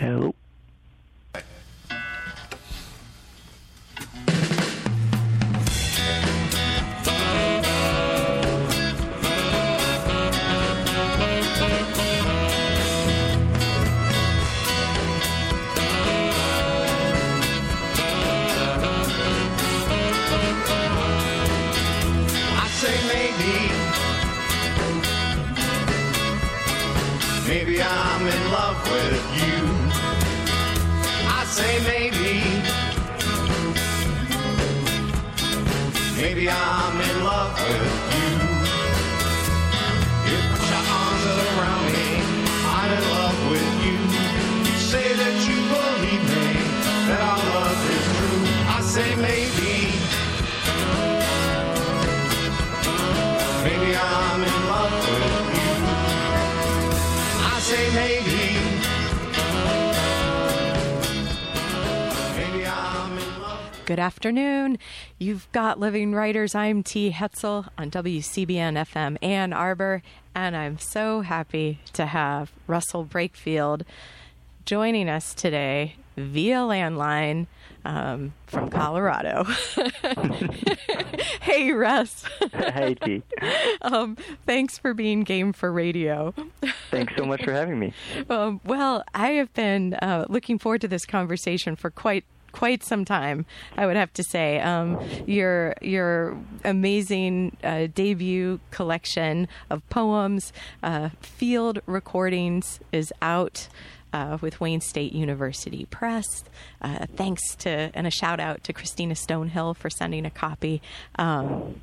Hello. Maybe I'm in love with you. I say maybe. Maybe I'm in love with you. If your arms are around me, I'm in love with you. You say that you believe me, that our love is true. I say maybe. Maybe I'm in love with you. I say maybe. Maybe I'm in love. Good afternoon. You've got Living Writers. I'm T. Hetzel on WCBN FM Ann Arbor, and I'm so happy to have Russell Brakefield joining us today via landline from Colorado. Hey, Russ. Hey, T. Thanks for being game for radio. Thanks so much for having me. Well, I have been looking forward to this conversation for quite some time, I would have to say. Your amazing debut collection of poems, Field Recordings, is out with Wayne State University Press. Thanks to, and a shout out to Christina Stonehill for sending a copy. And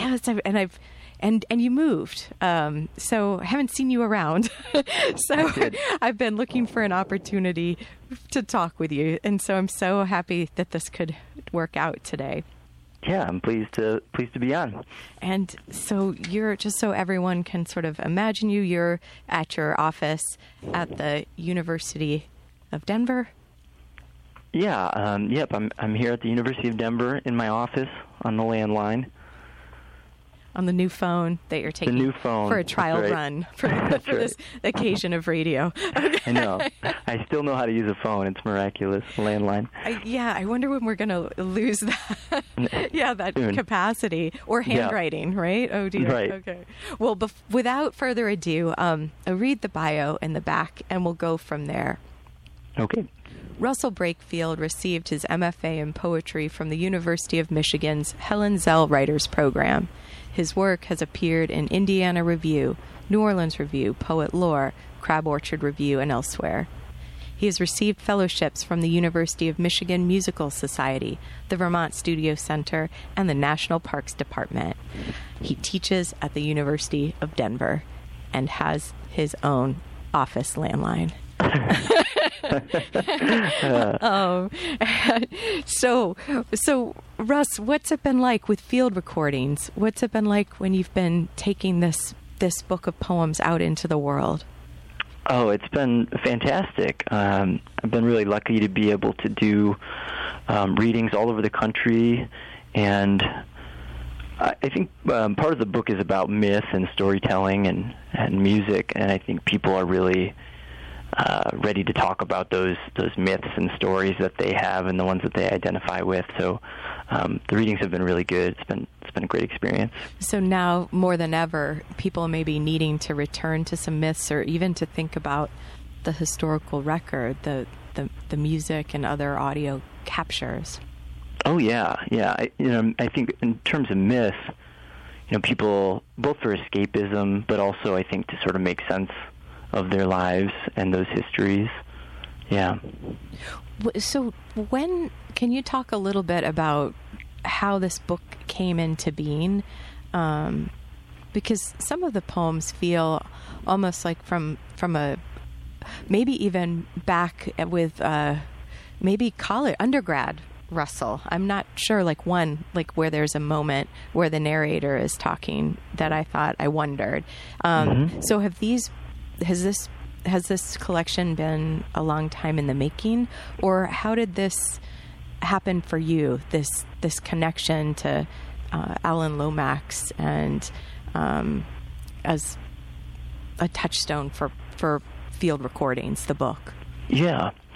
you moved, so I haven't seen you around. So I've been looking for an opportunity to talk with you, and so I'm so happy that this could work out today. Yeah, I'm pleased to be on. And so you're, just so everyone can sort of imagine you, you're at your office at the University of Denver. Yeah, yep. I'm here at the University of Denver in my office on the landline. On the new phone that you're taking, the new phone, for a trial right. run for this occasion of radio. Okay. I know. I still know how to use a phone. It's miraculous. Landline. I wonder when we're going to lose that. That Soon. Capacity or handwriting, right? Oh dear. Right. Okay. Well, without further ado, I'll read the bio in the back, and we'll go from there. Okay. Russell Brakefield received his MFA in poetry from the University of Michigan's Helen Zell Writers Program. His work has appeared in Indiana Review, New Orleans Review, Poet Lore, Crab Orchard Review, and elsewhere. He has received fellowships from the University of Michigan Musical Society, the Vermont Studio Center, and the National Parks Department. He teaches at the University of Denver and has his own office landline. So Russ, what's it been like with Field Recordings? What's it been like when you've been taking this book of poems out into the world? Oh, it's been fantastic. I've been really lucky to be able to do readings all over the country, and I think part of the book is about myth and storytelling and music, and I think people are really ready to talk about those myths and stories that they have and the ones that they identify with. So the readings have been really good. It's been a great experience. So now more than ever, people may be needing to return to some myths, or even to think about the historical record, the music and other audio captures. Oh yeah. I think in terms of myth, people, both for escapism, but also I think to sort of make sense of their lives and those histories. Yeah. So can you talk a little bit about how this book came into being? Because some of the poems feel almost like from a, maybe even back with maybe college, undergrad Russell. I'm not sure, where there's a moment where the narrator is talking that I wondered. So has this collection been a long time in the making, or how did this happen for you? This connection to Alan Lomax and as a touchstone for Field Recordings, the book. Yeah.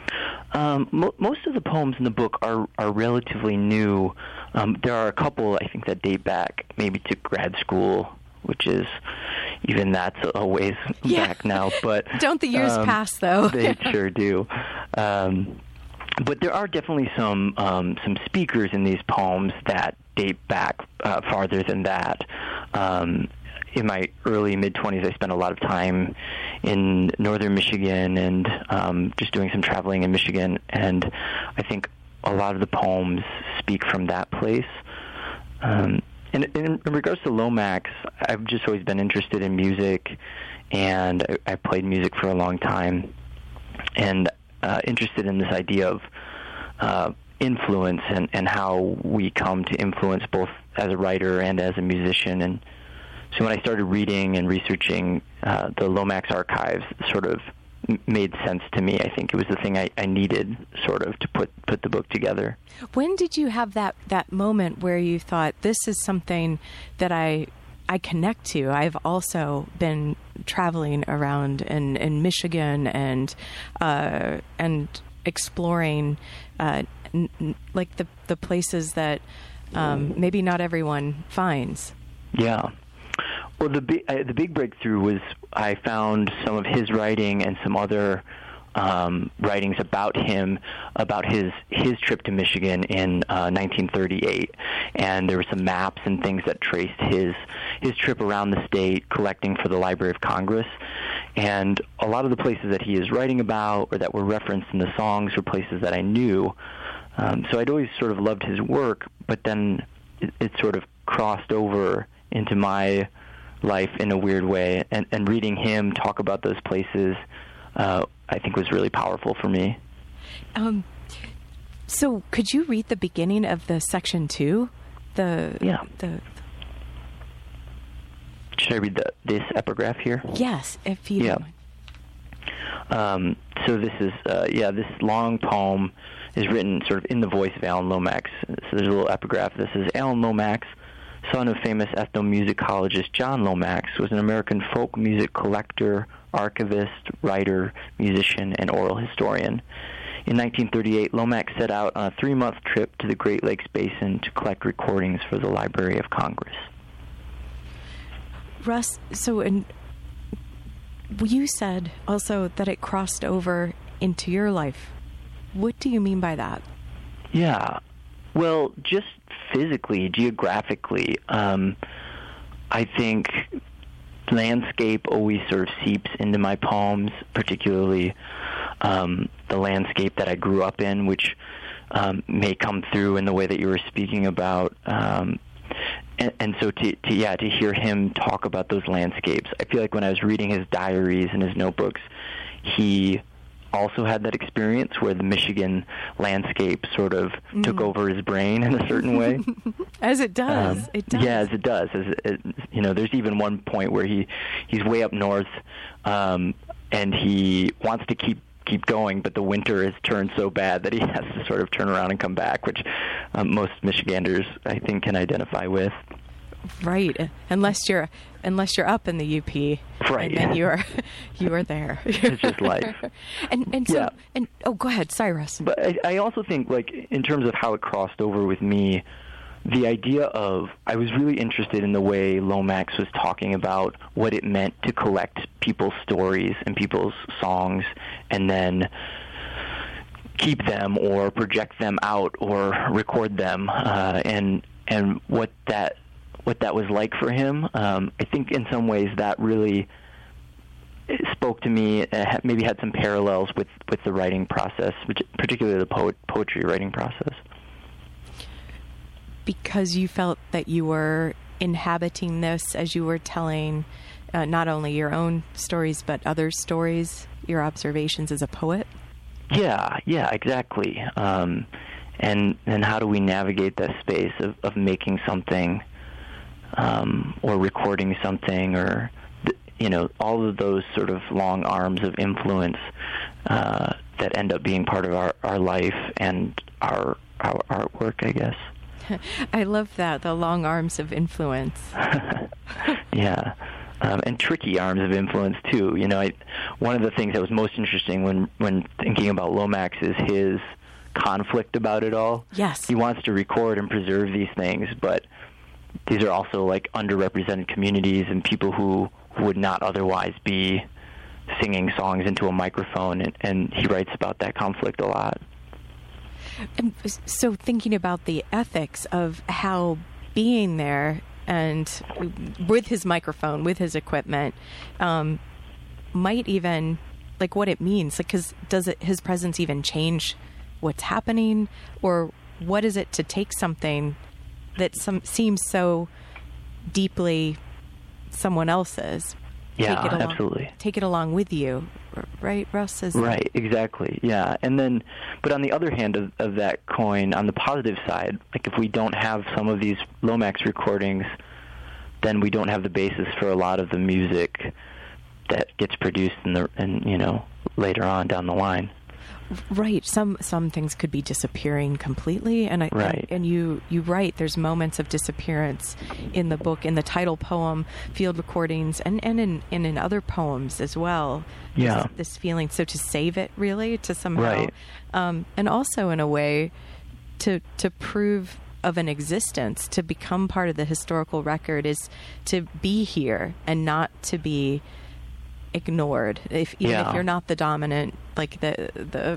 Most of the poems in the book are relatively new. There are a couple, I think, that date back maybe to grad school, which is, even that's a ways back now. But don't the years pass, though? They sure do. But there are definitely some speakers in these poems that date back farther than that. In my early mid-20s, I spent a lot of time in northern Michigan and just doing some traveling in Michigan, and I think a lot of the poems speak from that place. And in regards to Lomax, I've just always been interested in music, and I played music for a long time, and interested in this idea of influence and how we come to influence both as a writer and as a musician. And so when I started reading and researching the Lomax archives, sort of made sense to me. I think it was the thing I needed sort of to put the book together. When did you have that moment where you thought, this is something that I connect to? I've also been traveling around in Michigan and exploring like the places that maybe not everyone finds. Yeah. Well, the big breakthrough was I found some of his writing and some other writings about him, about his trip to Michigan in 1938, and there were some maps and things that traced his trip around the state collecting for the Library of Congress. And a lot of the places that he is writing about or that were referenced in the songs were places that I knew. So I'd always sort of loved his work, but then it sort of crossed over into my life in a weird way, and reading him talk about those places I think was really powerful for me. So could you read the beginning of the section 2? Yeah. Should I read this epigraph here? Yes, if you don't mind. So this is this long poem is written sort of in the voice of Alan Lomax. So there's a little epigraph. This is: Alan Lomax, son of famous ethnomusicologist John Lomax, was an American folk music collector, archivist, writer, musician, and oral historian. In 1938, Lomax set out on a 3-month trip to the Great Lakes Basin to collect recordings for the Library of Congress. Russ, so you said also that it crossed over into your life. What do you mean by that? Yeah. Well, just physically, geographically, I think landscape always sort of seeps into my poems, particularly the landscape that I grew up in, which may come through in the way that you were speaking about. And so to hear him talk about those landscapes, I feel like when I was reading his diaries and his notebooks, he also had that experience where the Michigan landscape sort of took over his brain in a certain way. As it does. It does. Yeah, as it does. There's even one point where he's way up north, and he wants to keep going, but the winter has turned so bad that he has to sort of turn around and come back, which most Michiganders, I think, can identify with. Right, unless you're up in the UP, right? And then you are there. It's just life. and so, yeah. And go ahead. Sorry, Russ. But I also think, like, in terms of how it crossed over with me, the idea of, I was really interested in the way Lomax was talking about what it meant to collect people's stories and people's songs and then keep them or project them out or record them, and what that was like for him. I think in some ways that really spoke to me, maybe had some parallels with the writing process, particularly the poetry writing process. Because you felt that you were inhabiting this as you were telling not only your own stories but other stories, your observations as a poet? Yeah, exactly. And how do we navigate that space of making something or recording something, or all of those sort of long arms of influence that end up being part of our life and our artwork, I guess. I love that, the long arms of influence. Yeah. And tricky arms of influence too. one of the things that was most interesting when thinking about Lomax is his conflict about it all. Yes. He wants to record and preserve these things, but these are also like underrepresented communities and people who would not otherwise be singing songs into a microphone, and he writes about that conflict a lot. And so thinking about the ethics of how being there and with his microphone, with his equipment, might even, like, what it means, like, because his presence even change what's happening, or what is it to take something that seems so deeply someone else's? Yeah, absolutely. Take it along with you, right, Russ? Right, exactly, yeah. And then, but on the other hand of that coin, on the positive side, like if we don't have some of these Lomax recordings, then we don't have the basis for a lot of the music that gets produced later on down the line. Right. Some things could be disappearing completely, and you write there's moments of disappearance in the book, in the title poem, Field Recordings, and in other poems as well. Yeah. This feeling, so to save it really, to somehow, right. And also in a way to prove of an existence, to become part of the historical record, is to be here and not to be ignored, even if you're not the dominant, like the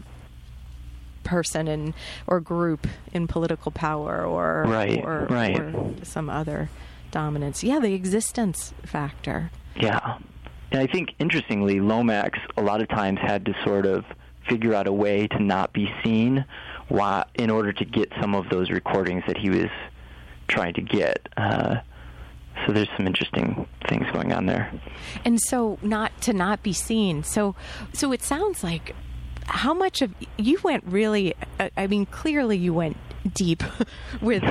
person or group in political power or some other dominance. Yeah, the existence factor. Yeah. And I think, interestingly, Lomax a lot of times had to sort of figure out a way to not be seen in order to get some of those recordings that he was trying to get. So there's some interesting things going on there. And so not be seen. So it sounds like how much of you went really, I mean, clearly you went deep with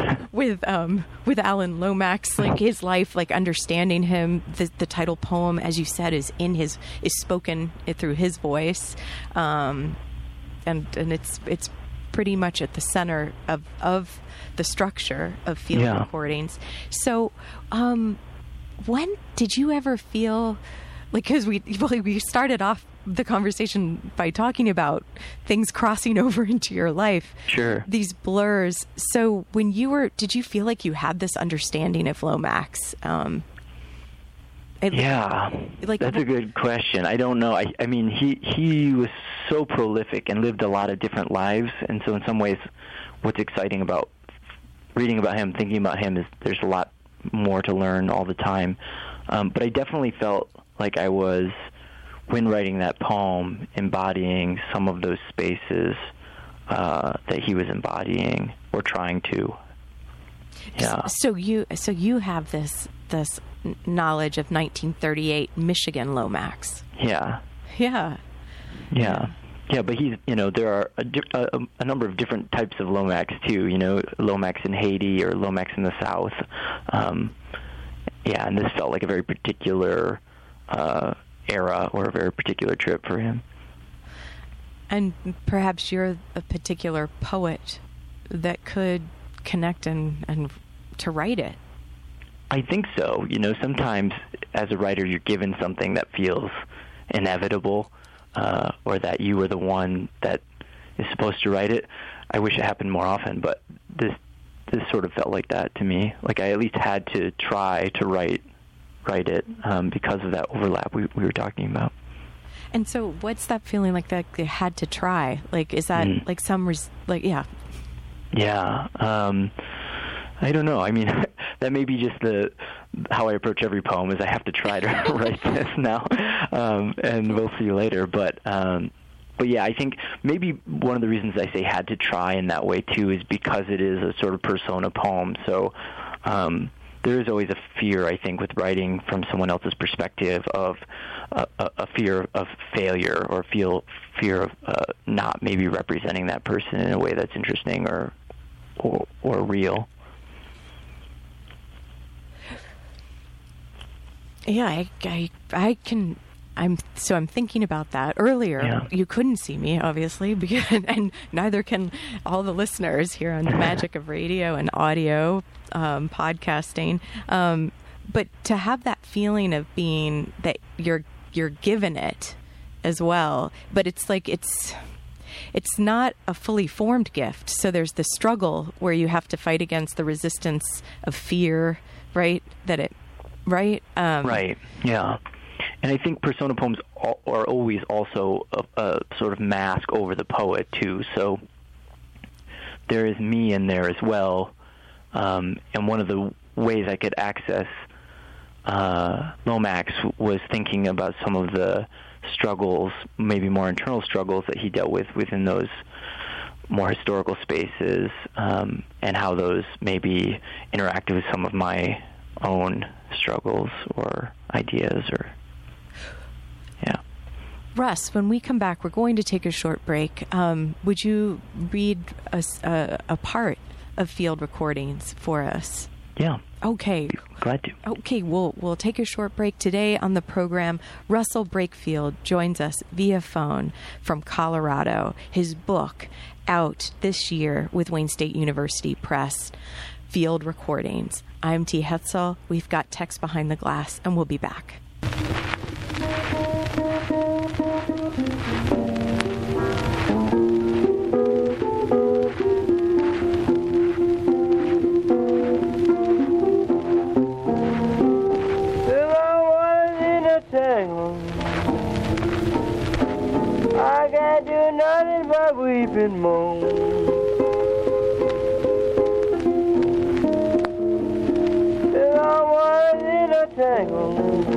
Alan Lomax, like his life, like understanding him. The title poem, as you said, is spoken through his voice. And it's pretty much at the center of the structure of field recordings. So, when did you ever feel like, because we started off the conversation by talking about things crossing over into your life, sure, these blurs. So when did you feel like you had this understanding of Lomax? That's a good question. I don't know. I mean, he was so prolific and lived a lot of different lives, and so in some ways, what's exciting about reading about him, thinking about him, is there's a lot more to learn all the time. But I definitely felt like I was, when writing that poem, embodying some of those spaces that he was embodying or trying to. Yeah. So you have this knowledge of 1938 Michigan Lomax. Yeah. Yeah. Yeah. Yeah, but he's, there are a number of different types of Lomax too, Lomax in Haiti or Lomax in the South. And this felt like a very particular era or a very particular trip for him. And perhaps you're a particular poet that could connect and to write it. I think so. Sometimes as a writer you're given something that feels inevitable, or that you were the one that is supposed to write it. I wish it happened more often, but this sort of felt like that to me. Like I at least had to try to write it because of that overlap we were talking about. And so what's that feeling like that you had to try? Like, is that like some, yeah. Yeah. I don't know. I mean, that may be just how I approach every poem, is I have to try to write this now, and we'll see later. But yeah, I think maybe one of the reasons I say had to try in that way too is because it is a sort of persona poem. So there is always a fear, I think, with writing from someone else's perspective of a fear of failure or fear of not maybe representing that person in a way that's interesting or real. Yeah, I can. I'm thinking about that. Earlier, you couldn't see me, obviously, and neither can all the listeners here on the magic of radio and audio, podcasting. But to have that feeling of being that you're given it, as well. But it's like it's not a fully formed gift. So there's the struggle where you have to fight against the resistance of fear, right? Right? Right, yeah. And I think persona poems are always also a sort of mask over the poet, too. So there is me in there as well. And one of the ways I could access Lomax was thinking about some of the struggles, maybe more internal struggles that he dealt with within those more historical spaces, and how those maybe interacted with some of my own struggles or ideas or yeah. Russ, when we come back, we're going to take a short break. Would you read a part of Field Recordings for us? Yeah. Okay. Glad to. Okay, we'll take a short break. Today on the program, Russell Brakefield joins us via phone from Colorado. His book, out this year with Wayne State University Press, Field Recordings. I'm T. Hetzel. We've got Text Behind the Glass, and we'll be back. I can't do nothing but weep and moan. Till I was in a tangle.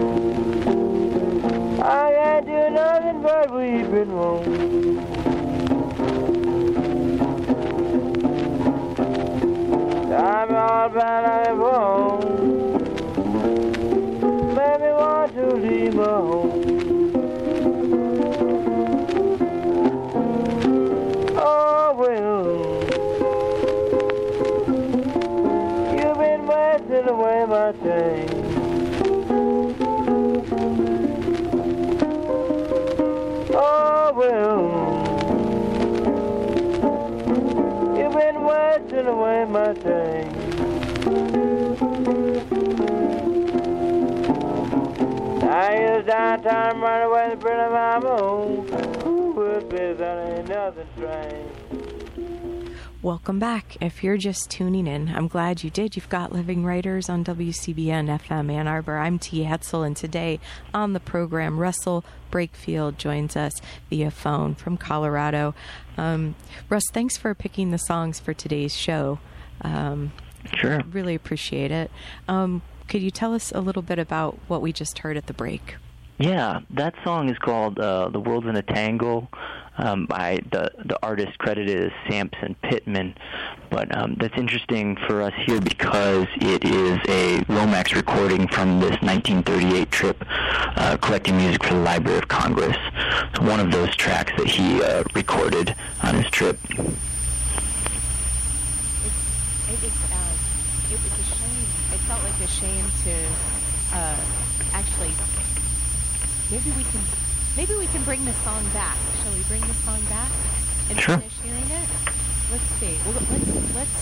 I can't do nothing but weep and moan. I'm all bad I'm home. Made me want to leave my home. Oh, well, you've been wasting away my time. Oh, well, you've been wasting away my time. I used downtown run away the friend of my own. Would be that ain't nothing strange. Welcome back. If you're just tuning in, I'm glad you did. You've got Living Writers on WCBN FM Ann Arbor. I'm T. Hetzel, and today on the program, Russell Brakefield joins us via phone from Colorado. Russ, thanks for picking the songs for today's show. Sure. Really appreciate it. Could you tell us a little bit about what we just heard at the break? Yeah, that song is called "The World's in a Tangle." By the artist credited as Samson Pittman, but that's interesting for us here because it is a Lomax recording from this 1938 trip collecting music for the Library of Congress. It's one of those tracks that he recorded on his trip. It was a shame. It felt like a shame to actually. Maybe we can bring the song back. Shall we bring the song back and Sure. finish hearing it? Let's see. Well, let's.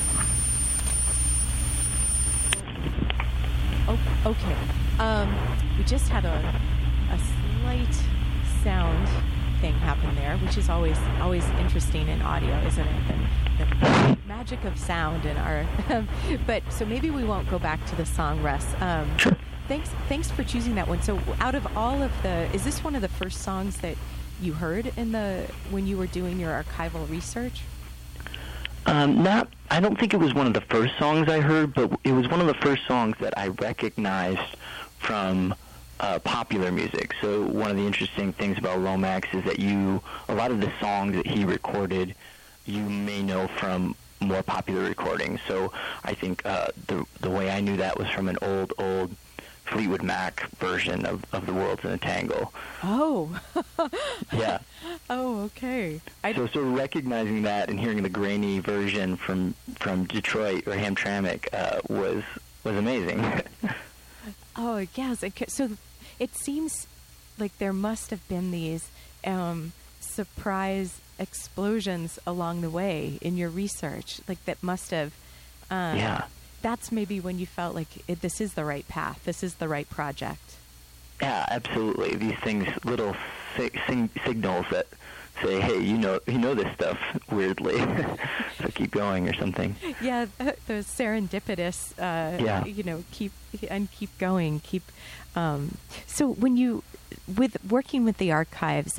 Oh, okay. We just had a slight sound thing happen there, which is always interesting in audio, isn't it? The magic of sound in our. But so maybe we won't go back to the song, Russ. Sure. Thanks for choosing that one. So, out of all of is this one of the first songs that you heard when you were doing your archival research? I don't think it was one of the first songs I heard, but it was one of the first songs that I recognized from popular music. So one of the interesting things about Lomax is that a lot of the songs that he recorded, you may know from more popular recordings. So I think the way I knew that was from an old Fleetwood Mac version of The World's in a Tangle. Oh. Yeah. Oh, okay. So sort of recognizing that and hearing the grainy version from Detroit or Hamtramck was amazing. Oh, yes. So it seems like there must have been these surprise explosions along the way in your research. Like that must have... Yeah. That's maybe when you felt like this is the right path. This is the right project. Yeah, absolutely. These things, little signals that say, "Hey, you know this stuff." Weirdly, so keep going or something. Yeah, those serendipitous. Yeah. Keep going. So when you working with the archives,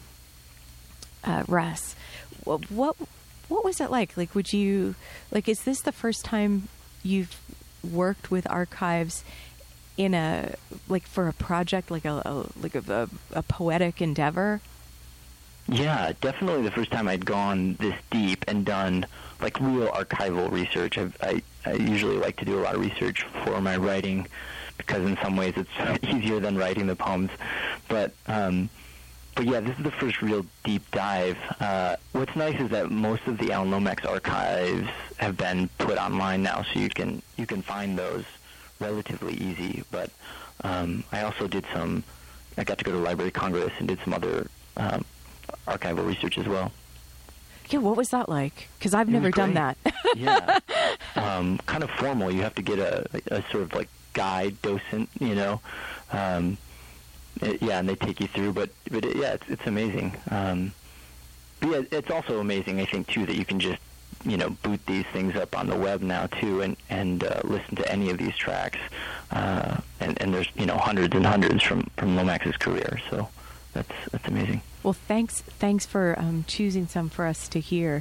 Russ, what was it like? Like, is this the first time you've worked with archives in for a project, like a poetic endeavor? Yeah, definitely the first time I'd gone this deep and done like real archival research. I usually like to do a lot of research for my writing because in some ways it's easier than writing the poems. But yeah, this is the first real deep dive. What's nice is that most of the Alan Lomax archives have been put online now, so you can find those relatively easy. But I also I got to go to Library of Congress and did some other archival research as well. Yeah, what was that like? Because I've never done that. Yeah, kind of formal. You have to get a sort of like guide docent, and they take you through. But it's amazing. But yeah, it's also amazing, I think, too, that you can just boot these things up on the web now too, and listen to any of these tracks. And there's hundreds and hundreds from Lomax's career. So that's amazing. Well, thanks for choosing some for us to hear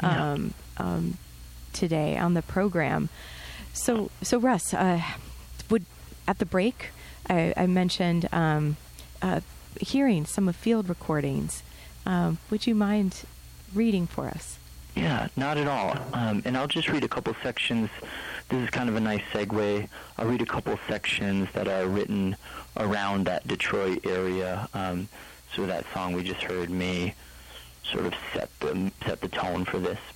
today on the program. So Russ, at the break, I mentioned hearing some of field recordings. Would you mind reading for us? Yeah, not at all. And I'll just read a couple sections. This is kind of a nice segue. I'll read a couple sections that are written around that Detroit area. So that song we just heard may sort of set the tone for this.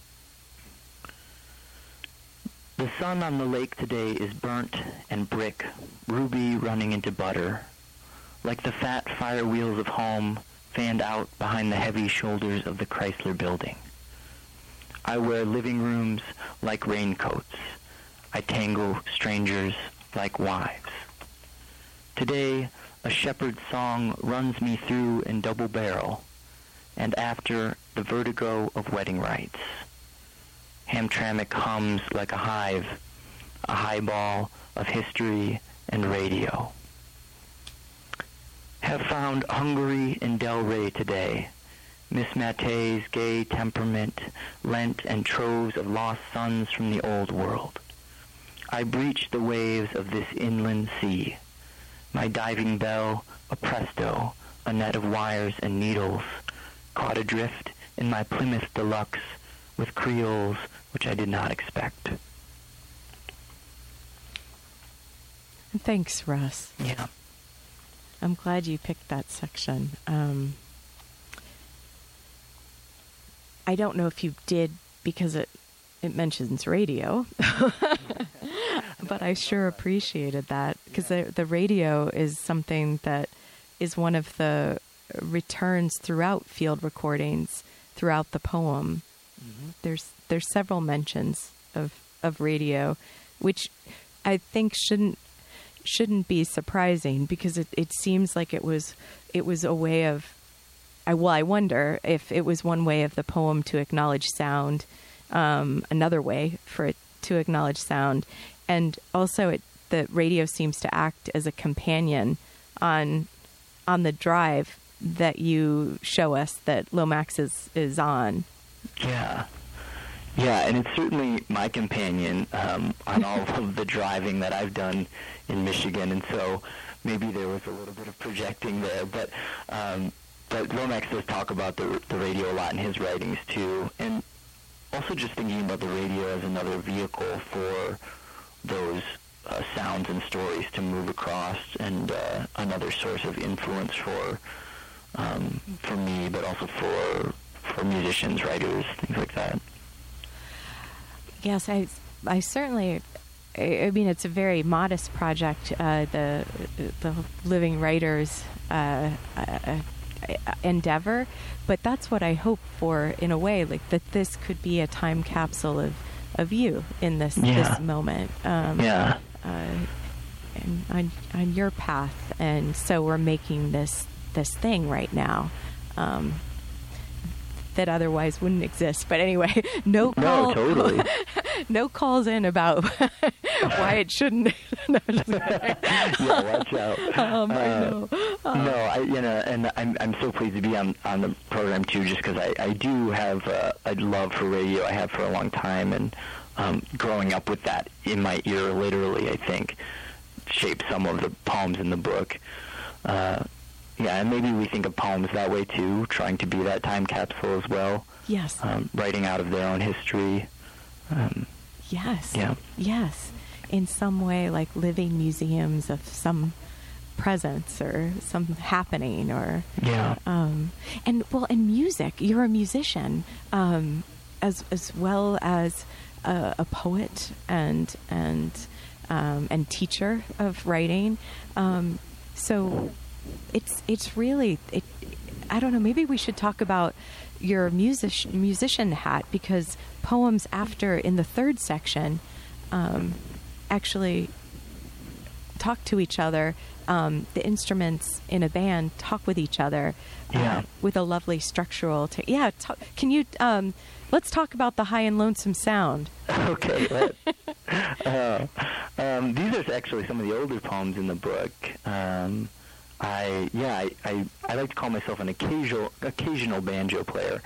The sun on the lake today is burnt and brick, ruby running into butter, like the fat fire wheels of home fanned out behind the heavy shoulders of the Chrysler building. I wear living rooms like raincoats. I tangle strangers like wives. Today, a shepherd's song runs me through in double barrel, and after the vertigo of wedding rites. Hamtramck hums like a highball of history and radio. Have found Hungary in Del Rey today. Miss Mattei's gay temperament lent and troves of lost sons from the old world. I breach the waves of this inland sea. My diving bell, a presto, a net of wires and needles, caught adrift in my Plymouth Deluxe with Creoles which I did not expect. Thanks, Russ. Yeah. I'm glad you picked that section. I don't know if you did because it mentions radio, but I sure appreciated that because the radio is something that is one of the returns throughout field recordings throughout the poem. Mm-hmm. There's several mentions of radio, which I think shouldn't be surprising because it seems like it was a way of. I wonder if it was one way of the poem to acknowledge sound, another way for it to acknowledge sound, and also the radio seems to act as a companion on the drive that you show us that Lomax is on. Yeah, and it's certainly my companion on all of the driving that I've done in Michigan, and so maybe there was a little bit of projecting there, but Lomax does talk about the radio a lot in his writings too, and also just thinking about the radio as another vehicle for those sounds and stories to move across, and another source of influence for me, but also for musicians, writers, things like that. Yes, I certainly. I mean, it's a very modest project. The Living Writers endeavor, but that's what I hope for in a way, like that this could be a time capsule of you in this moment. on your path, and so we're making this thing right now. That otherwise wouldn't exist. But anyway, no totally. No calls in about why it shouldn't. No, just Yeah, watch out. I know. And I'm so pleased to be on the program too, just because I do have a love for radio. I have for a long time, and growing up with that in my ear, literally, I think, shaped some of the poems in the book. Yeah, and maybe we think of poems that way too, trying to be that time capsule as well. Yes. Writing out of their own history. Yes. Yeah. Yes. In some way, like living museums of some presence or some happening, or Yeah. and music. You're a musician, as well as a poet and teacher of writing. So it's really, I don't know, maybe we should talk about your musician hat, because poems after, in the third section, actually talk to each other. The instruments in a band talk with each other, with a lovely structural can you let's talk about the High and Lonesome Sound. Okay. These are actually some of the older poems in the book. I like to call myself an occasional banjo player.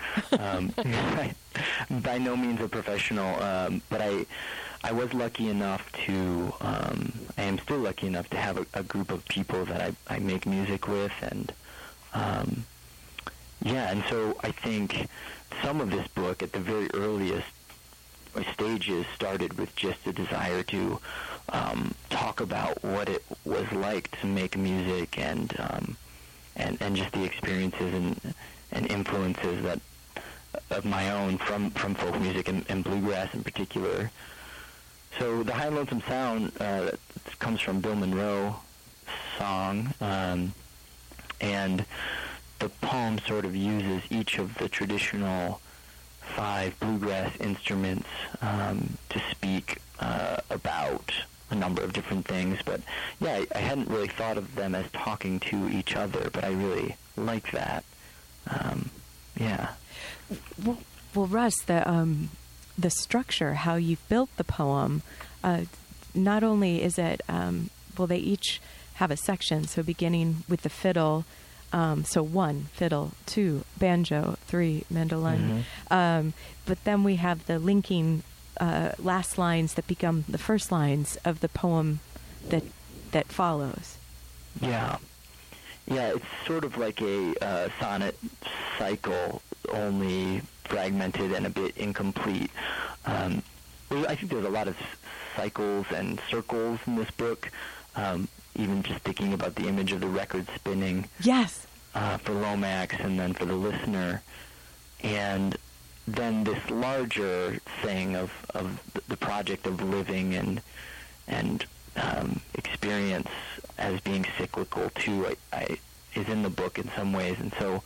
By no means a professional, but I was lucky enough to, I am still lucky enough to have a group of people that I make music with, and and so I think some of this book at the very earliest stages started with just a desire to talk about what it was like to make music, and just the experiences and influences that of my own from folk music and bluegrass in particular. So the High and Lonesome Sound comes from Bill Monroe's song, and the poem sort of uses each of the traditional 5 bluegrass instruments to speak about a number of different things. But yeah, I hadn't really thought of them as talking to each other, but I really like that. Well, Russ, the structure, how you've built the poem, not only is it, they each have a section, so beginning with the fiddle, so 1, fiddle, 2, banjo, 3, mandolin. Mm-hmm. But then we have the linking last lines that become the first lines of the poem that follows. Yeah. Yeah, it's sort of like a sonnet cycle, only fragmented and a bit incomplete. I think there's a lot of cycles and circles in this book, even just thinking about the image of the record spinning. Yes. For Lomax and then for the listener. And then this larger thing of the project of living and experience as being cyclical too, is in the book in some ways. And so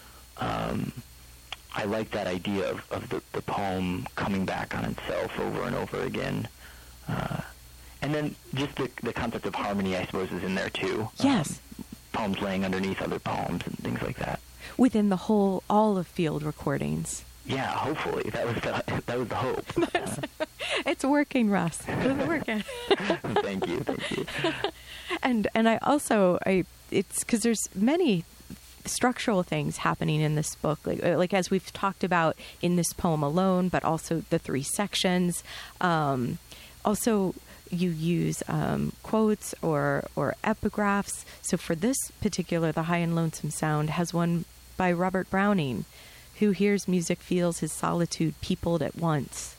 I like that idea of the poem coming back on itself over and over again. And then just the concept of harmony, I suppose, is in there too. Yes. Poems laying underneath other poems and things like that. Within all of Field Recordings. Yeah, hopefully. That was the hope. It's working, Russ. It's working. Thank you. And I also, it's because there's many structural things happening in this book, like as we've talked about in this poem alone, but also the 3 sections. Also, you use quotes or epigraphs. So for this particular, the High and Lonesome Sound has one by Robert Browning: who hears music feels his solitude peopled at once.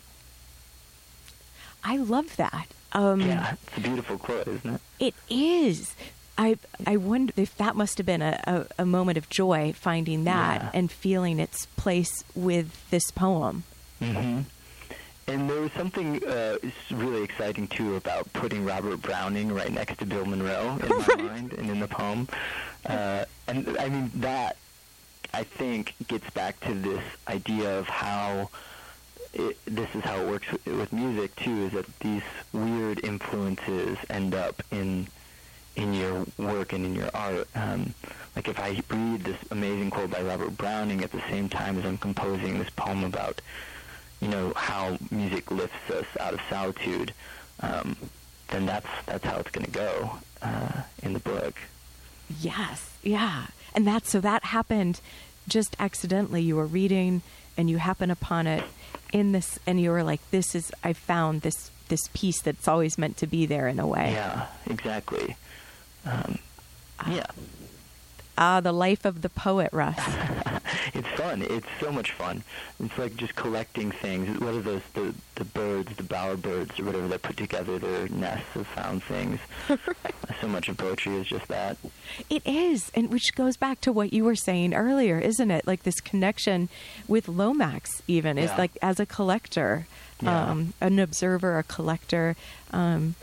I love that. Yeah, it's a beautiful quote, isn't it? It is. I wonder if that must have been a moment of joy, finding that and feeling its place with this poem. Mm-hmm. And there was something really exciting, too, about putting Robert Browning right next to Bill Monroe in my mind and in the poem. And, I mean, that, I think, gets back to this idea of how this is how it works with music too, is that these weird influences end up in your work and in your art. Like if I read this amazing quote by Robert Browning at the same time as I'm composing this poem about, how music lifts us out of solitude, then that's how it's going to go in the book. Yes, yeah. And that happened just accidentally. You were reading and you happen upon it in this, and you were like, I found this piece that's always meant to be there in a way. Yeah, exactly. Yeah. The life of the poet, Russ. It's fun. It's so much fun. It's like just collecting things. What are those, the birds, the bowerbirds or whatever, that put together their nests of found things. Right. So much of poetry is just that. It is, and which goes back to what you were saying earlier, isn't it? Like this connection with Lomax even is like as a collector, an observer, a collector, and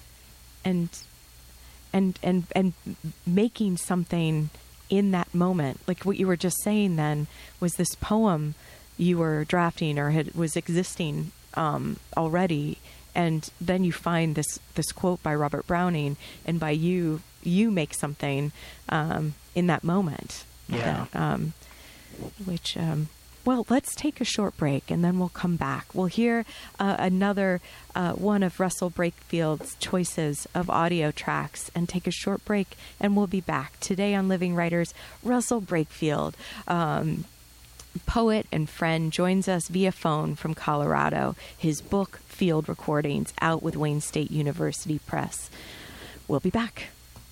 making something in that moment. Like what you were just saying then was this poem you were drafting or was existing already, and then you find this quote by Robert Browning, and by you make something in that moment. Yeah. Well, let's take a short break, and then we'll come back. We'll hear another one of Russell Breakfield's choices of audio tracks, and take a short break, and we'll be back. Today on Living Writers, Russell Breakfield, poet and friend, joins us via phone from Colorado. His book, Field Recordings, out with Wayne State University Press. We'll be back.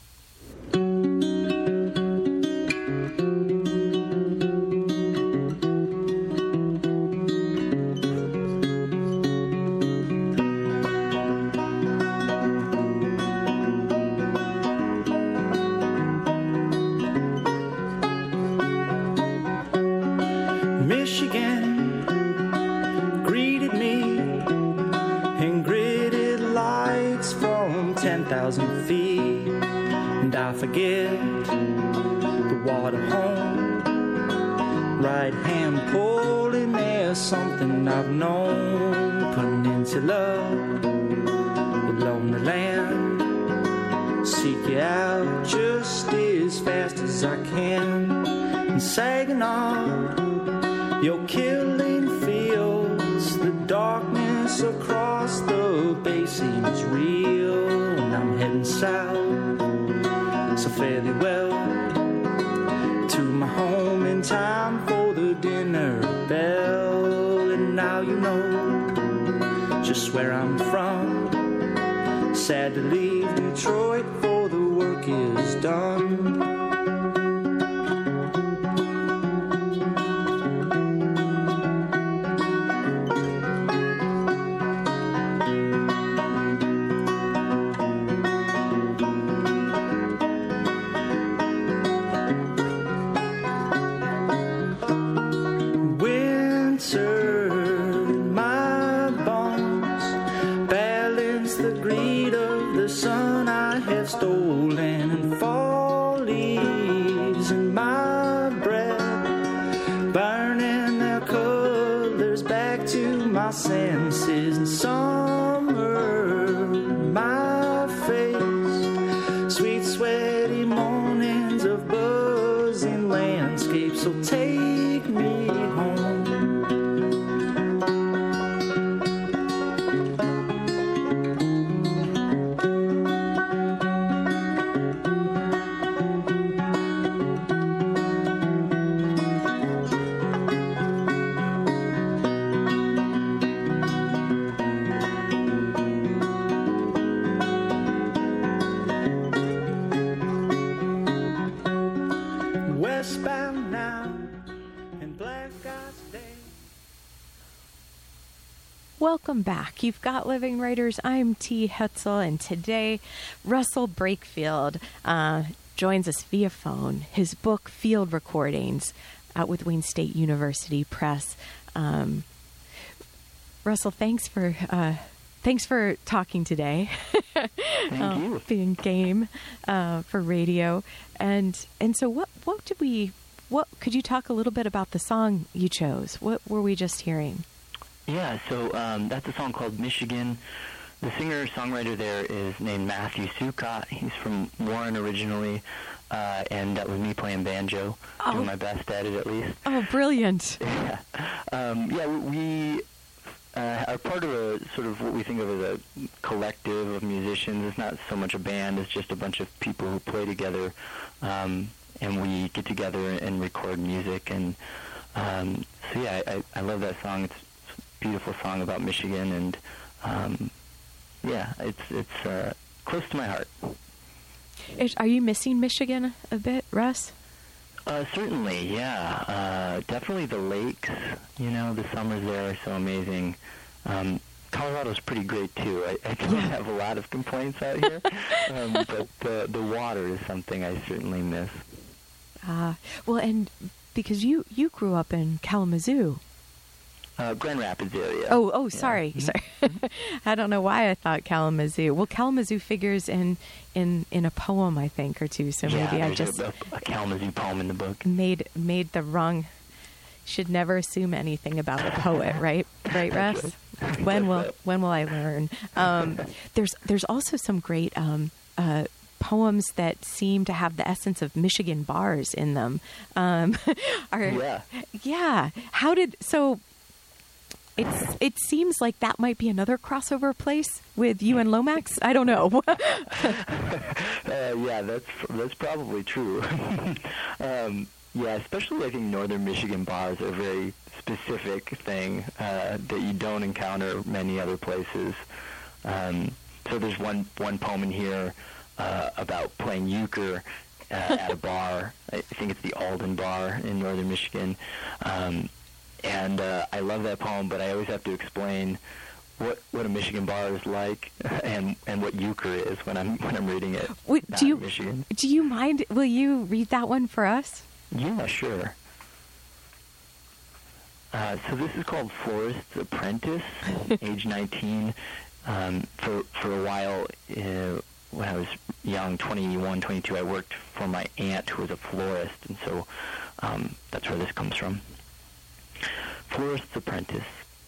Michigan greeted me in gridded lights from 10,000 feet, and I forget the water home, right hand pulling, there's something I've known. Peninsula, the lonely land, seek you out just as fast as I can. And Saginaw, your killing fields, the darkness across the bay seems real, and I'm heading south, so fairly well, to my home in time for the dinner bell. And now you know just where I'm from. Sad to leave Detroit, for the work is done. Senses in summer, my face, sweet sweaty mornings of buzzing landscapes, so take me home. Welcome back. You've got Living Writers. I'm T. Hetzel, and today Russell Breakfield joins us via phone. His book, Field Recordings, out with Wayne State University Press. Russell, thanks for talking today. Thank you. Being game for radio, and so what could you talk a little bit about the song you chose? What were we just hearing? Yeah, so that's a song called Michigan. The singer-songwriter there is named Matthew Sucott. He's from Warren originally, and that was me playing banjo, doing my best at it at least. Oh, brilliant. Yeah, we are part of a sort of what we think of as a collective of musicians. It's not so much a band, it's just a bunch of people who play together, and we get together and record music. And so yeah, I love that song. It's a beautiful song about Michigan, and yeah, it's close to my heart. Are you missing Michigan a bit, Russ? Certainly, yeah. Definitely the lakes. You know, the summers there are so amazing. Colorado's pretty great, too. I don't have a lot of complaints out here, but the water is something I certainly miss. Well, and because you grew up in Kalamazoo. Grand Rapids area. Oh, yeah. Sorry. I don't know why I thought Kalamazoo. Well, Kalamazoo figures in a poem, I think, or two. So maybe I just a Kalamazoo poem in the book. Made the wrong. Should never assume anything about a poet, right? Right, Russ? When will I learn? There's also some great poems that seem to have the essence of Michigan bars in them. Yeah. How did so? It seems like that might be another crossover place with you and Lomax. I don't know. Yeah, that's probably true. Yeah, especially I think northern Michigan bars are a very specific thing that you don't encounter many other places. So there's one poem in here about playing euchre at a bar. I think it's the Alden Bar in northern Michigan. And I love that poem, but I always have to explain what a Michigan bar is like and what euchre is when I'm reading it. Michigan. Do you mind? Will you read that one for us? Yeah, sure. So this is called Florist's Apprentice, age 19. For a while, when I was young, 21, 22, I worked for my aunt who was a florist, and so that's where this comes from. Florist's Apprentice.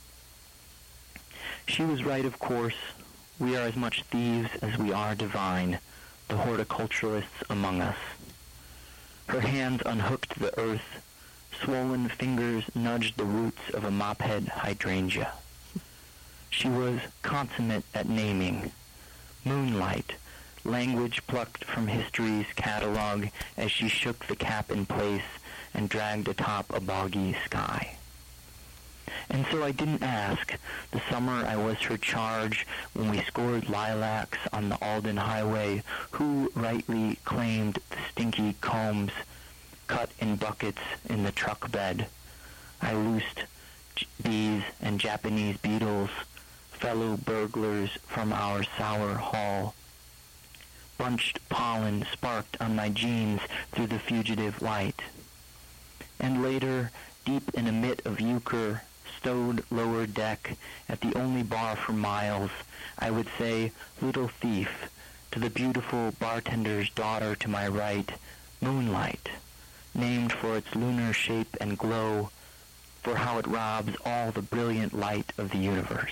She was right, of course. We are as much thieves as we are divine, the horticulturists among us. Her hands unhooked the earth. Swollen fingers nudged the roots of a mophead hydrangea. She was consummate at naming. Moonlight, language plucked from history's catalog as she shook the cap in place and dragged atop a boggy sky. And so I didn't ask. The summer I was her charge when we scored lilacs on the Alden Highway, who rightly claimed the stinky combs cut in buckets in the truck bed. I loosed bees and Japanese beetles, fellow burglars from our sour hall. Bunched pollen sparked on my jeans through the fugitive light. And later, deep in a mitt of euchre, stowed lower deck at the only bar for miles, I would say, little thief, to the beautiful bartender's daughter to my right, Moonlight, named for its lunar shape and glow, for how it robs all the brilliant light of the universe.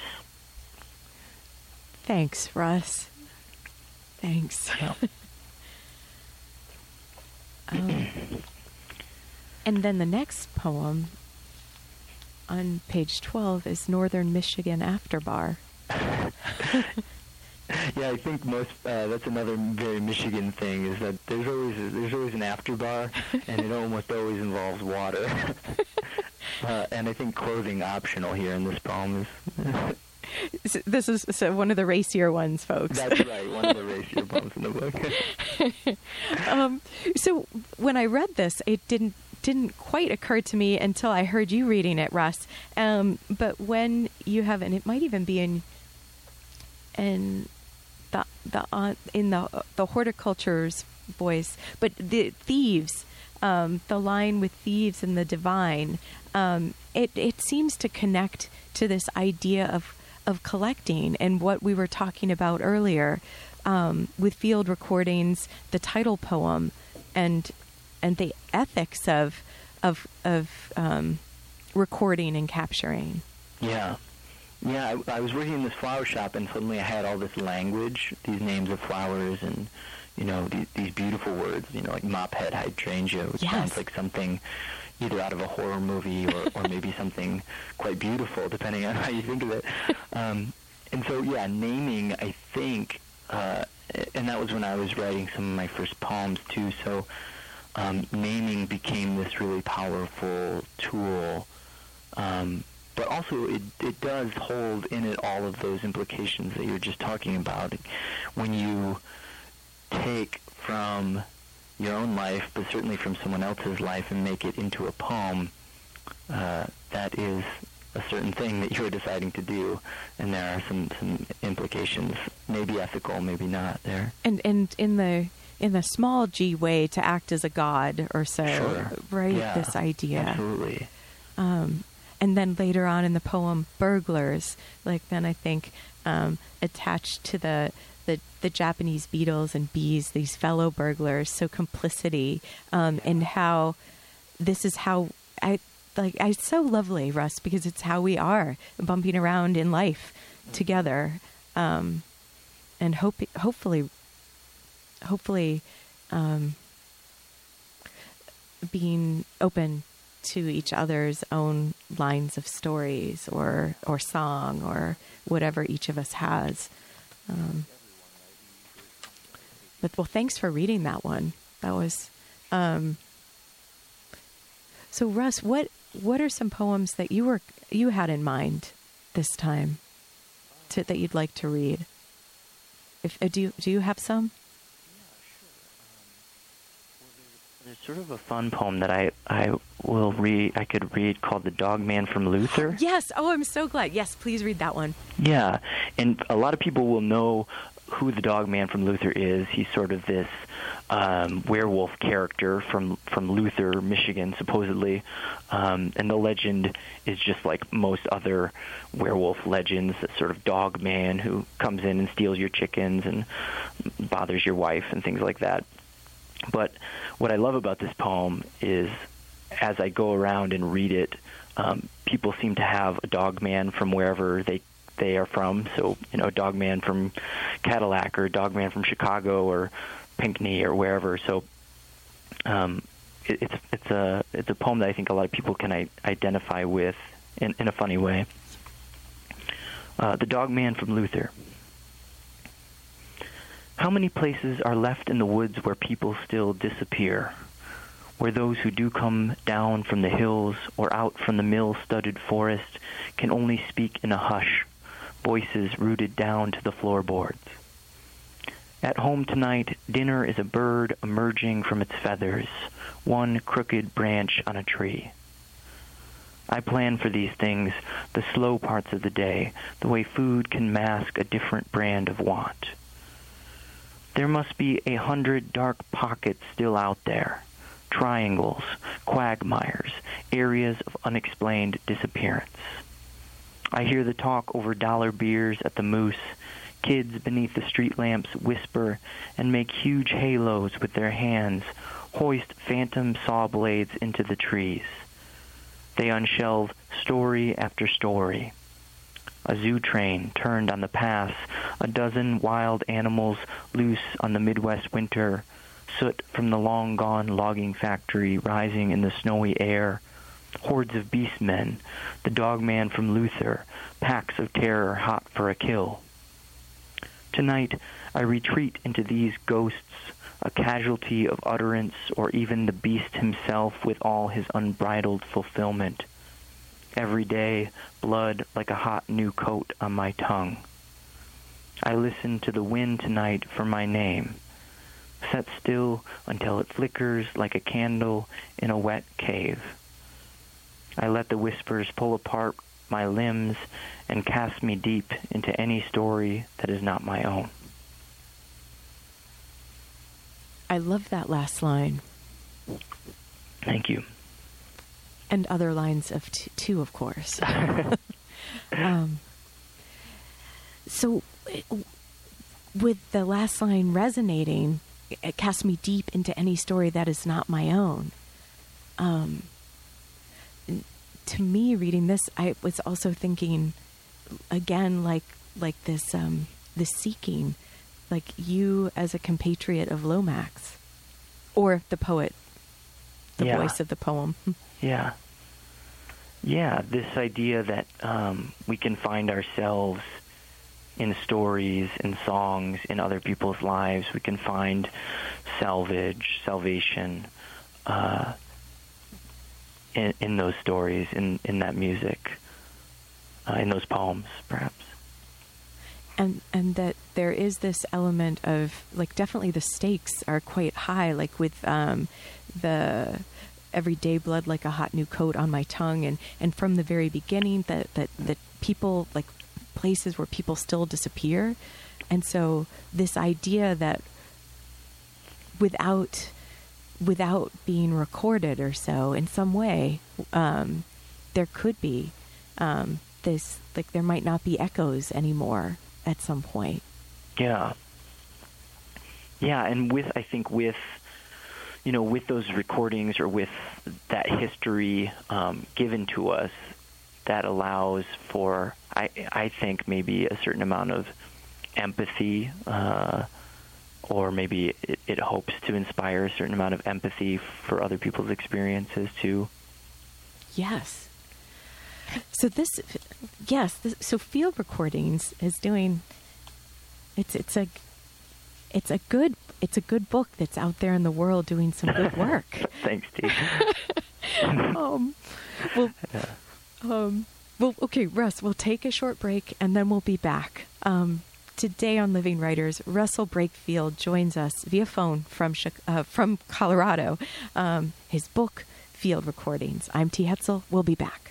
Thanks, Russ. Thanks. And then the next poem on page 12 is Northern Michigan After Bar. Yeah, I think that's another very Michigan thing, is that there's always an after bar, and it almost always involves water. And I think clothing optional here in this poem is... This is one of the racier ones, folks. That's right, one of the racier poems in the book. So when I read this, it didn't quite occur to me until I heard you reading it, Russ. But when you have, and it might even be in the horticulture's voice, but the thieves, the line with thieves and the divine, it seems to connect to this idea of collecting and what we were talking about earlier, with field recordings, the title poem, and the ethics of recording and capturing. Yeah. Yeah, I was working in this flower shop, and suddenly I had all this language, these names of flowers, and these beautiful words, like mophead hydrangea, which sounds like something either out of a horror movie or maybe something quite beautiful, depending on how you think of it. And so, yeah, naming, I think, and that was when I was writing some of my first poems, too, so naming became this really powerful tool. But also, it does hold in it all of those implications that you were just talking about. When you take from your own life, but certainly from someone else's life, and make it into a poem, that is a certain thing that you're deciding to do, and there are some implications, maybe ethical, maybe not there. And in the small g way, to act as a god or so, sure. Right? Yeah, this idea. Absolutely. And then later on in the poem Burglars, then I think attached to the Japanese beetles and bees, these fellow burglars, so complicity, and how this is how it's so lovely, Russ, because it's how we are bumping around in life together, and hopefully being open to each other's own lines of stories or song or whatever each of us has. But thanks for reading that one. That was so. Russ, what are some poems that you had in mind this time that you'd like to read? Do you have some? There's sort of a fun poem that I will read. I could read called "The Dog Man from Luther." Yes. Oh, I'm so glad. Yes, please read that one. Yeah, and a lot of people will know who the Dog Man from Luther is. He's sort of this werewolf character from Luther, Michigan, supposedly. And the legend is just like most other werewolf legends, that sort of dog man who comes in and steals your chickens and bothers your wife and things like that. But what I love about this poem is, as I go around and read it, people seem to have a dog man from wherever they are from. So, a dog man from Cadillac, or a dog man from Chicago or Pinckney or wherever. So it's a poem that I think a lot of people can identify with in a funny way. The Dog Man from Luther. How many places are left in the woods where people still disappear, where those who do come down from the hills or out from the mill-studded forest can only speak in a hush, voices rooted down to the floorboards. At home tonight, dinner is a bird emerging from its feathers, one crooked branch on a tree. I plan for these things, the slow parts of the day, the way food can mask a different brand of want. There must be 100 dark pockets still out there, triangles, quagmires, areas of unexplained disappearance. I hear the talk over dollar beers at the Moose. Kids beneath the street lamps whisper and make huge halos with their hands, hoist phantom saw blades into the trees. They unshelve story after story. A zoo train turned on the pass, a dozen wild animals loose on the Midwest winter, soot from the long-gone logging factory rising in the snowy air, hordes of beastmen, the dog man from Luther, packs of terror hot for a kill. Tonight, I retreat into these ghosts, a casualty of utterance, or even the beast himself with all his unbridled fulfillment. Every day, blood like a hot new coat on my tongue. I listen to the wind tonight for my name, set still until it flickers like a candle in a wet cave. I let the whispers pull apart my limbs and cast me deep into any story that is not my own. I love that last line. Thank you. And other lines of two, of course. So with the last line resonating, it casts me deep into any story that is not my own. To me, reading this, I was also thinking again, like this this seeking, like you as a compatriot of Lomax, or the poet, the voice of the poem. Yeah. Yeah, this idea that we can find ourselves in stories, in songs, in other people's lives. We can find salvation in those stories, in that music, in those poems, perhaps. And that there is this element of, like, definitely the stakes are quite high, like with the everyday blood like a hot new coat on my tongue, and from the very beginning that people, like, places where people still disappear. And so this idea that without being recorded or so in some way, there could be this, like, there might not be echoes anymore at some point. Yeah. Yeah, and I think with those recordings, or with that history given to us, that allows for, I think, maybe a certain amount of empathy, or maybe it hopes to inspire a certain amount of empathy for other people's experiences too. Yes. So so Field Recordings is doing. It's a good book that's out there in the world doing some good work. Thanks, Steve. Well, okay, Russ, we'll take a short break and then we'll be back. Today on Living Writers, Russell Brakefield joins us via phone from Colorado. His book, Field Recordings. I'm T. Hetzel. We'll be back.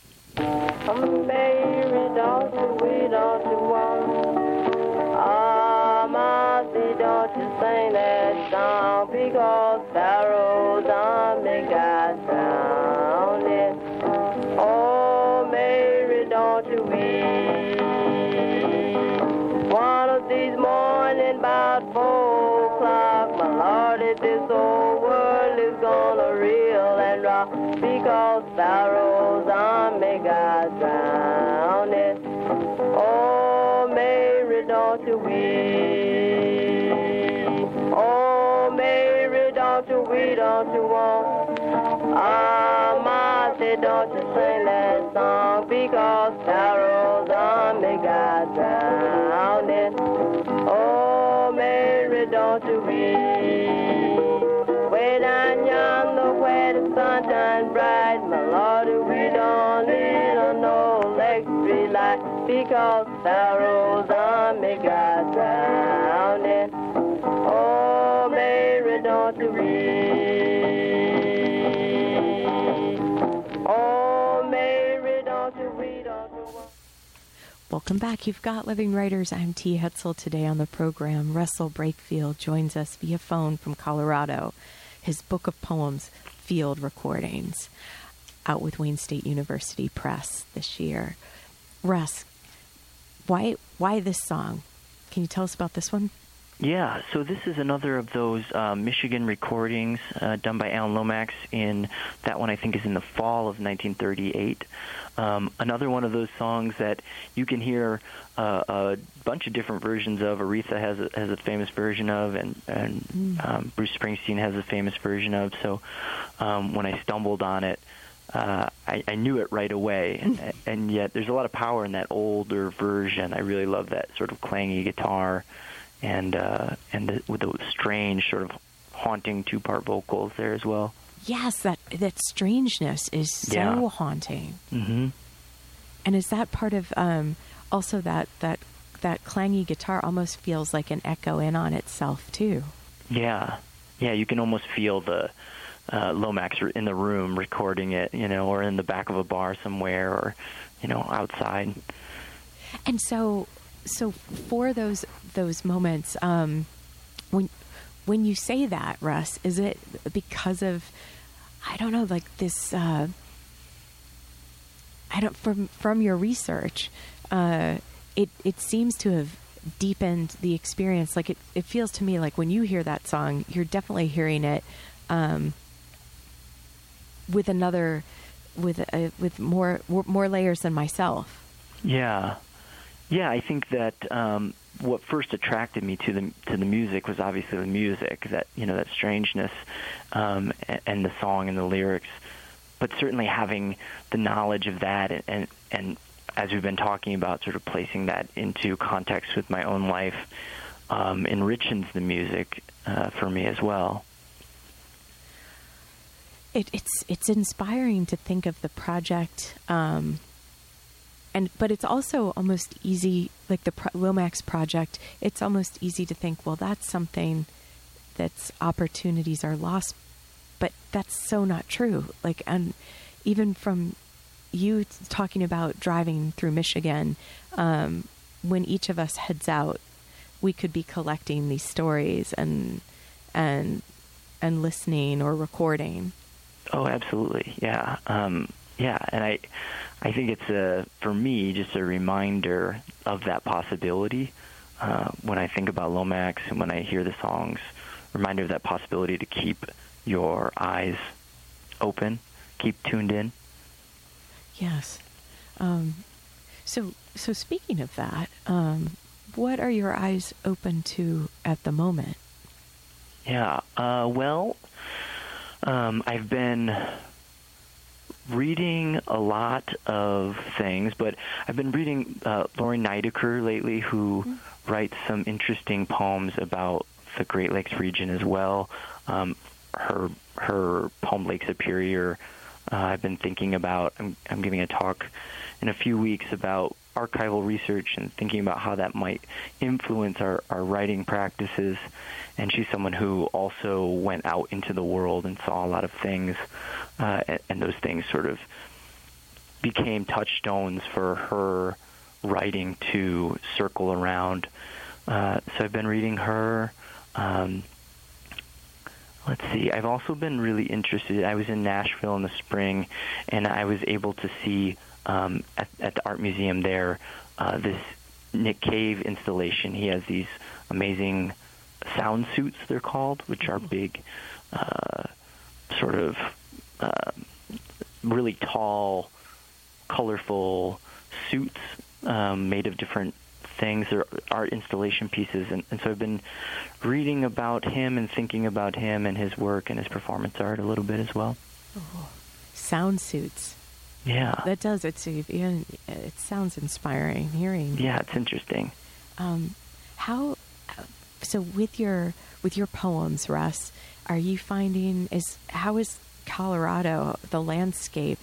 Don't you sing that song, because sparrows on me got drowned. Oh, Mary, don't you weep. One of these mornings about 4 o'clock, my Lord, if this whole world is gonna reel and rock, because sparrows on me got drowned. Oh, Mary, don't you weep. Oh, Mary, don't you weep, don't you want? Martha, don't you sing that song, because sparrows on me got drowned. Oh, Mary, don't you weep. Way down yonder where the sun shines bright, my Lord, we don't need no electric light, because sparrows on me got drowned. Oh, Mary, don't you weep. Oh, Mary, don't you weep, don't you want? Welcome back. You've got Living Writers. I'm T. Hetzel. Today on the program, Russell Brakefield joins us via phone from Colorado. His book of poems, Field Recordings, out with Wayne State University Press this year. Russ, why this song? Can you tell us about this one? Yeah, so this is another of those Michigan recordings done by Alan Lomax. That one I think is in the fall of 1938. Another one of those songs that you can hear a bunch of different versions of. Aretha has a famous version of, and Bruce Springsteen has a famous version of. So when I stumbled on it, I knew it right away, and yet there's a lot of power in that older version. I really love that sort of clangy guitar, and with the strange sort of haunting 2-part vocals there as well. Yes, that strangeness is so haunting. Mm-hmm. And is that part of also that clangy guitar almost feels like an echo in on itself too? Yeah, you can almost feel the Lomax in the room recording it, or in the back of a bar somewhere, or outside. And so for those moments, when you say that, Russ, is it because of, I don't know, like this? From your research, it seems to have deepened the experience. Like it feels to me like when you hear that song, you're definitely hearing it with more layers than myself. Yeah. I think that what first attracted me to the music was obviously the music, that that strangeness, and the song and the lyrics. But certainly having the knowledge of that and as we've been talking about, sort of placing that into context with my own life, enriches the music for me as well. It's inspiring to think of the project, but it's also almost easy, like the Lomax project. It's almost easy to think, well, that's something that's opportunities are lost, but that's so not true. Like, and even from you talking about driving through Michigan, when each of us heads out, we could be collecting these stories and listening or recording. Oh, absolutely. Yeah. And I think it's for me, just a reminder of that possibility. When I think about Lomax and when I hear the songs, reminder of that possibility to keep your eyes open, keep tuned in. Yes. So speaking of that, what are your eyes open to at the moment? Yeah. I've been reading a lot of things, but I've been reading Lori Nidaker lately, who writes some interesting poems about the Great Lakes region as well. Her poem Lake Superior, I've been thinking about. I'm giving a talk in a few weeks about archival research and thinking about how that might influence our writing practices. And she's someone who also went out into the world and saw a lot of things, and those things sort of became touchstones for her writing to circle around. So I've been reading her. Let's see. I've also been really interested. I was in Nashville in the spring, and I was able to see at the art museum there this Nick Cave installation. He has these amazing sound suits, they're called, which are big, sort of really tall, colorful suits made of different things. They're art installation pieces, and so I've been reading about him and thinking about him and his work and his performance art a little bit as well. Oh, sound suits. Yeah. That does. It sounds inspiring hearing. Yeah, it's interesting. So with your poems, Russ, are you finding how is Colorado, the landscape?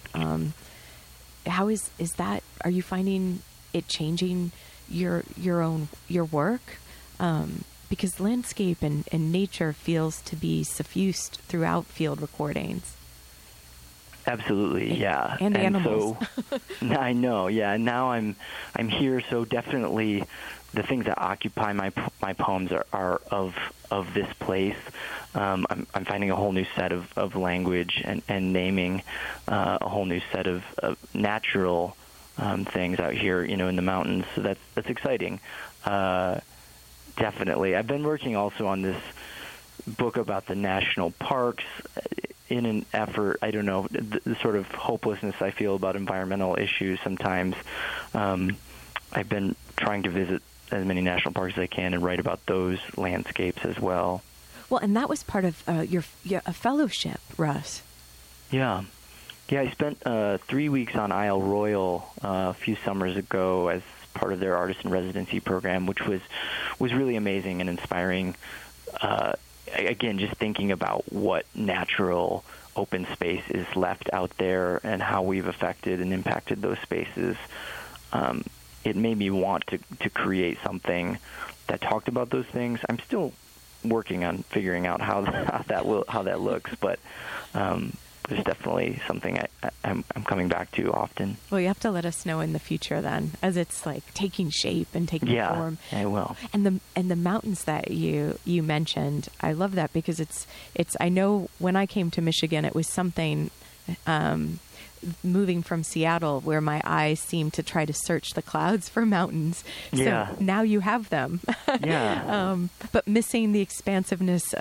How is that? Are you finding it changing your work? Because landscape and nature feels to be suffused throughout field recordings. Absolutely, yeah. And animals. So, I know, yeah. Now I'm here, so definitely the things that occupy my poems are of this place. I'm finding a whole new set of language and naming a whole new set of natural things out here, in the mountains. So that's exciting. Definitely. I've been working also on this book about the national parks in an effort, I don't know, the sort of hopelessness I feel about environmental issues sometimes. I've been trying to visit as many national parks as I can and write about those landscapes as well. Well, and that was part of your fellowship, Russ. Yeah. Yeah, I spent 3 weeks on Isle Royal a few summers ago as part of their artist in residency program, which was really amazing and inspiring. Again, just thinking about what natural open space is left out there and how we've affected and impacted those spaces. It made me want to create something that talked about those things. I'm still working on figuring out how that looks, but there's definitely something I'm coming back to often. Well, you have to let us know in the future then, as it's like taking shape and taking form. Yeah, I will. And the mountains that you mentioned, I love that because it's. I know when I came to Michigan, it was something. Moving from Seattle, where my eyes seemed to try to search the clouds for mountains. So now you have them. Yeah. But missing the expansiveness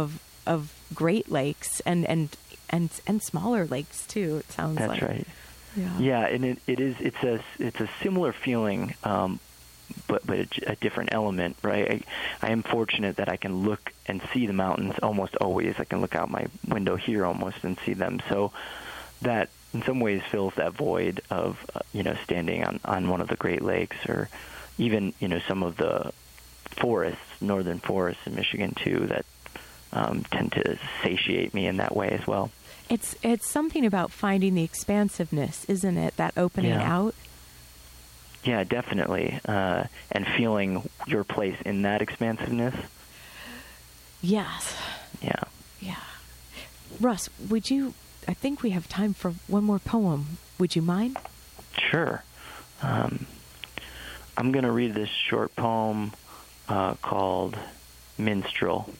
of Great Lakes and smaller lakes too. It sounds like. That's right. Yeah, and it's a similar feeling, but a different element, right? I am fortunate that I can look and see the mountains almost always. I can look out my window here almost and see them. So that in some ways fills that void of standing on one of the Great Lakes, or even some of the forests, northern forests in Michigan too, that tend to satiate me in that way as well. It's something about finding the expansiveness, isn't it? That opening out. Yeah, definitely. And feeling your place in that expansiveness. Yes. Yeah. Yeah. Russ, I think we have time for one more poem. Would you mind? Sure. I'm going to read this short poem called Minstrel.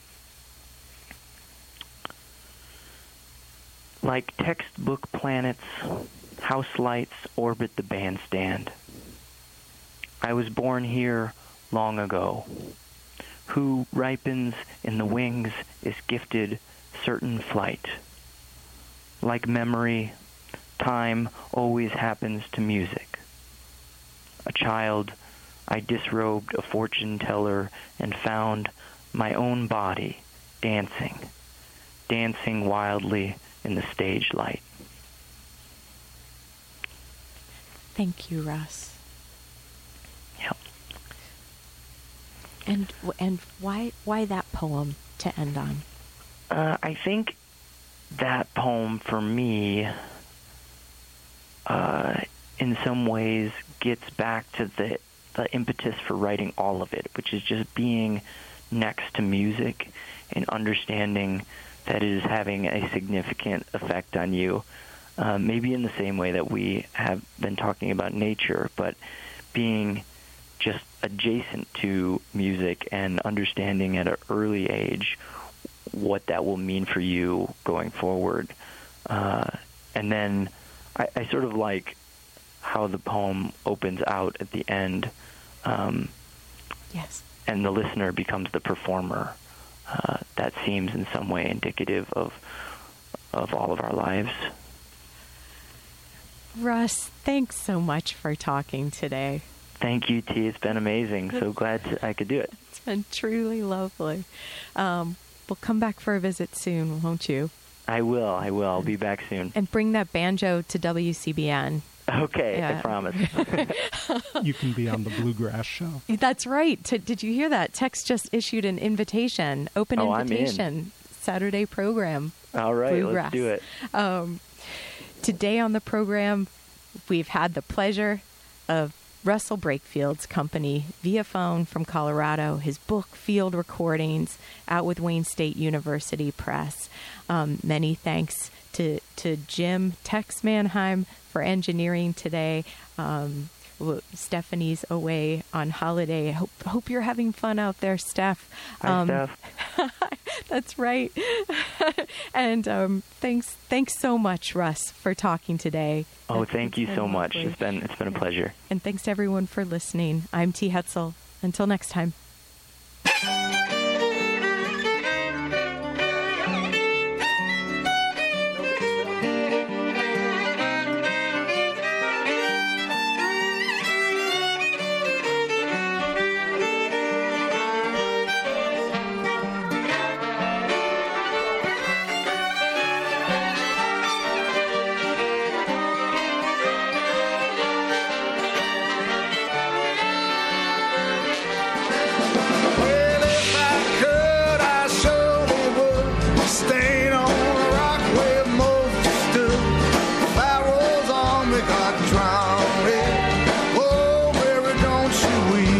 Like textbook planets, house lights orbit the bandstand. I was born here long ago. Who ripens in the wings is gifted certain flight. Like memory, time always happens to music. A child, I disrobed a fortune teller and found my own body dancing wildly in the stage light. Thank you, Russ. Yep. And why that poem to end on? I think that poem for me, in some ways, gets back to the impetus for writing all of it, which is just being next to music and understanding that it is having a significant effect on you, maybe in the same way that we have been talking about nature, but being just adjacent to music and understanding at an early age what that will mean for you going forward. And then I sort of like how the poem opens out at the end. Yes. And the listener becomes the performer. That seems in some way indicative of all of our lives. Russ, thanks so much for talking today. Thank you, T. It's been amazing. So glad I could do it. It's been truly lovely. We'll come back for a visit soon, won't you? I will. I'll be back soon. And bring that banjo to WCBN. Okay, Yeah. I promise. You can be on the Bluegrass Show. That's right. Did you hear that? Tex just issued an invitation, open invitation, I'm in. Saturday program. All right, Bluegrass. let's do it. Today on the program, we've had the pleasure of Russell Breakfield's company, Via Phone from Colorado, his book, Field Recordings, out with Wayne State University Press. Many thanks to Jim Tex Mannheim for engineering today. Stephanie's away on holiday. Hope you're having fun out there, Steph. Hi, Steph. That's right. And thanks so much, Russ, for talking today. Oh, thank you so much. lovely. It's been a pleasure. And thanks to everyone for listening. I'm T. Hetzel. Until next time. Well, if I could, I surely would. Staying on the rock where Moses stood. Pharaoh's army got drowned. Oh, Mary, don't you weep.